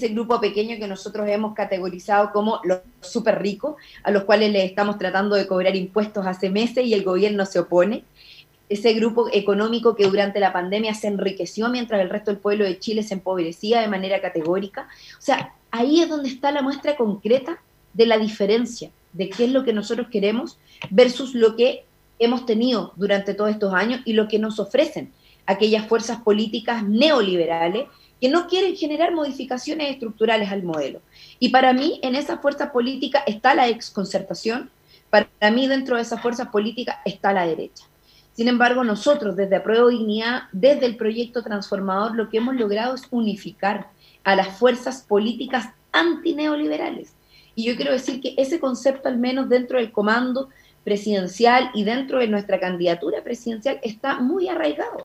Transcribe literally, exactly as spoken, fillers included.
ese grupo pequeño que nosotros hemos categorizado como los súper ricos, a los cuales les estamos tratando de cobrar impuestos hace meses y el gobierno se opone, ese grupo económico que durante la pandemia se enriqueció mientras el resto del pueblo de Chile se empobrecía de manera categórica. O sea, ahí es donde está la muestra concreta de la diferencia, de qué es lo que nosotros queremos versus lo que hemos tenido durante todos estos años y lo que nos ofrecen aquellas fuerzas políticas neoliberales que no quieren generar modificaciones estructurales al modelo. Y para mí, en esa fuerza política está la exconcertación, para mí dentro de esas fuerzas políticas está la derecha. Sin embargo, nosotros desde Apruebo Dignidad, desde el proyecto transformador, lo que hemos logrado es unificar a las fuerzas políticas antineoliberales. Y yo quiero decir que ese concepto, al menos dentro del comando presidencial y dentro de nuestra candidatura presidencial, está muy arraigado.